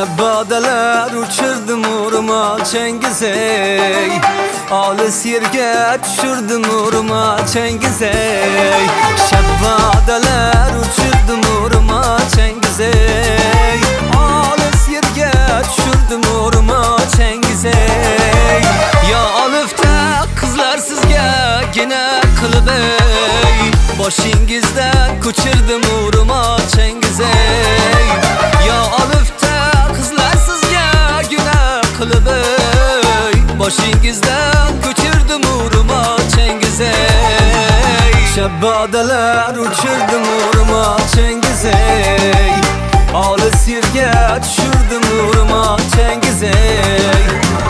Şabbadalar uçurdim urma Çengizey, olis yerga tushirdim urma Çengizey. Shabbadalar uçurdim urma Çengizey, olis yerga tushirdim urma Çengizey. Ya alifta qizlar sizga gina qilib ey, boshingizdan ko'chirdim urma Çengizey. Ya alifta qizlar sizga gina qilib ey, boshingizdan ko'chirdim urma Çengizey. Shabbadalar uçurdim urma Çengizey, olis yerga tushirdim urma Çengizey.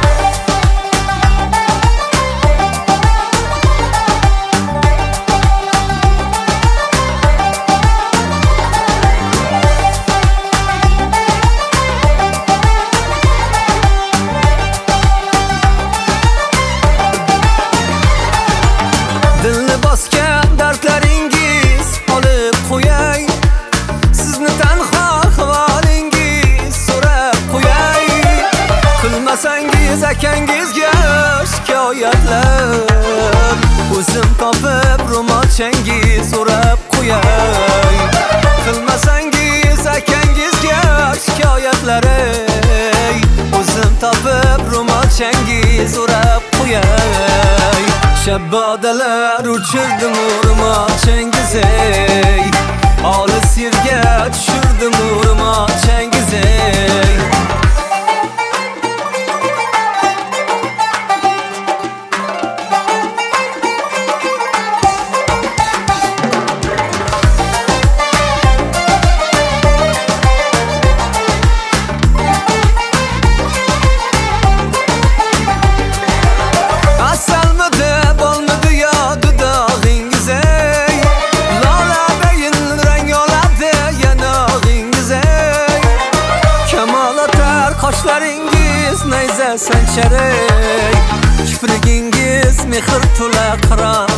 Dilni bosgan dardlaringiz olib qo'yay, sizni tanho ahvolingiz so'rab qo'yay. Qilmasangiz akangizga shikoyatlar, o'zim topib ro'molchangiz so'rab qo'yay. Qilmasangiz akangizga shikoyatlar, o'zim topib ro'molchangiz so'rab qo'yay. Shabbadalar uçurdim urma Çengizey, olis yerga tushirdim urma Çengizey. Qoshlaringiz nayza sancharay, kiprigingiz mehr to'la qiron